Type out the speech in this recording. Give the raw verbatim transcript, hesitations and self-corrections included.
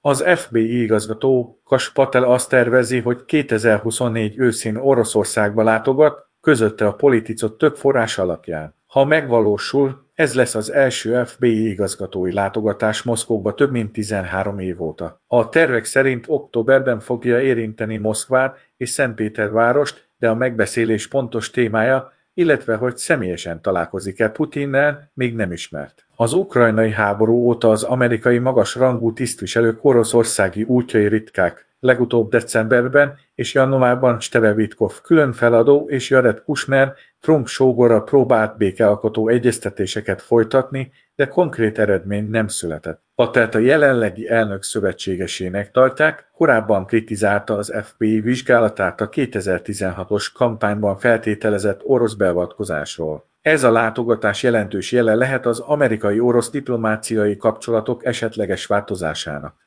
Az ef bé i igazgató Kash Patel azt tervezi, hogy kétezer-huszonnégy őszén Oroszországba látogat, közölte a Politicot több forrás alapján. Ha megvalósul, ez lesz az első ef bé i igazgatói látogatás Moszkvába több mint tizenhárom év óta. A tervek szerint októberben fogja érinteni Moszkvát és Szentpétervárost, de a megbeszélés pontos témája, illetve hogy személyesen találkozik-e Putinnel, még nem ismert. Az ukrajnai háború óta az amerikai magasrangú tisztviselők oroszországi útjai ritkák. Legutóbb decemberben és januárban Steve Witkoff különfeladó és Jared Kushner Trump sógora próbált békealkotó egyeztetéseket folytatni, de konkrét eredmény nem született. Patelt a jelenlegi elnök szövetségesének tartják, korábban kritizálta az ef bé i vizsgálatát a kétezer-tizenhatos kampányban feltételezett orosz beavatkozásról. Ez a látogatás jelentős jele lehet az amerikai-orosz diplomáciai kapcsolatok esetleges változásának.